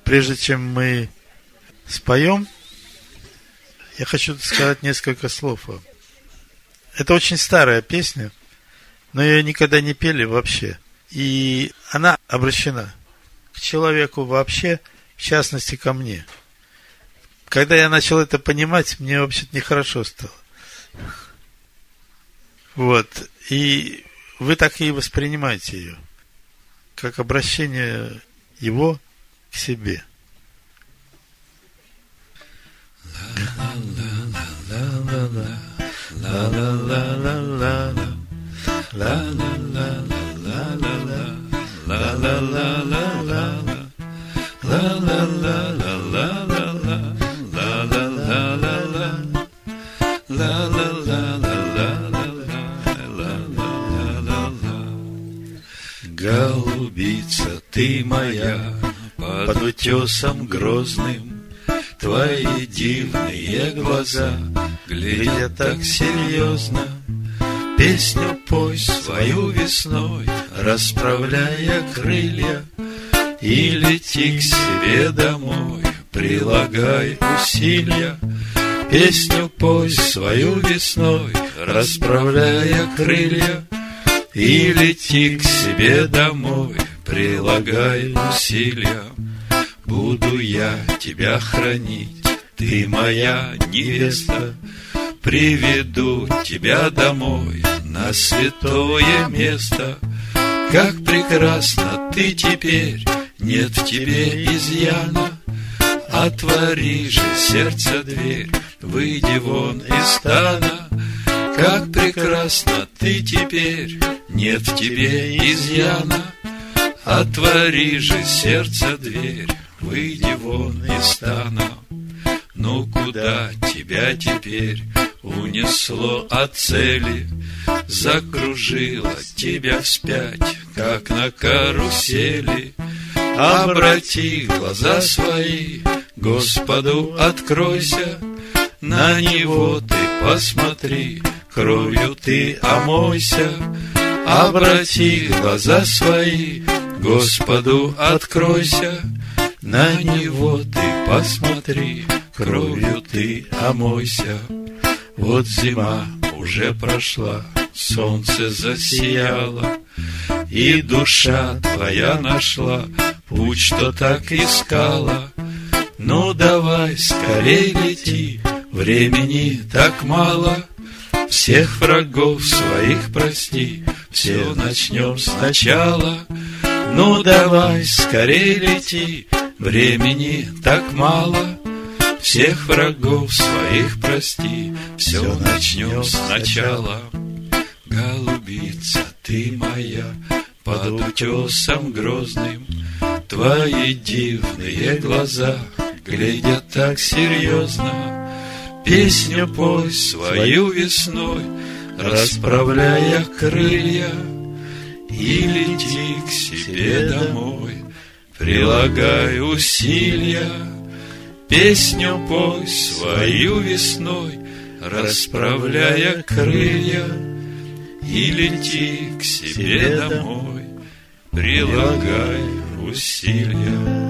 Прежде чем мы споем, я хочу сказать несколько слов. Это очень старая песня, но ее никогда не пели вообще. И она обращена к человеку вообще, в частности ко мне. Когда я начал это понимать, мне вообще-то нехорошо стало. Вот. И вы так и воспринимаете ее, как обращение его к себе. Голубица, ты моя, под утесом грозным, твои дивные глаза глядят так серьезно. Песню пой свою весной, расправляя крылья, и лети к себе домой, прилагай усилия. Песню пой свою весной, расправляя крылья, и лети к себе домой, прилагай усилия. Буду я тебя хранить, ты моя невеста, приведу тебя домой на святое место. Как прекрасно ты теперь, нет в тебе изъяна. Отвори же сердце дверь, выйди вон из стана. Как прекрасно ты теперь, нет в тебе изъяна. Отвори же сердце дверь, выйди вон из стана. Ну куда тебя теперь унесло от цели? Закружило тебя вспять, как на карусели. Обрати глаза свои, Господу откройся, на Него ты посмотри, кровью ты омойся. Обрати глаза свои, Господу откройся, на Него ты посмотри, кровью ты омойся. Вот зима уже прошла, солнце засияло, и душа твоя нашла путь, что так искала. Ну давай скорей лети, времени так мало. Всех врагов своих прости, все начнем сначала. Ну давай скорей лети, времени так мало. Всех врагов своих прости, все начнем сначала. Голубица, ты моя, под утесом грозным, твои дивные глаза глядят так серьезно. Песню пой свою весной, расправляя крылья, и лети к себе домой, прилагай усилия. Песню пой свою весной, расправляя крылья, и лети к себе домой, прилагай усилия.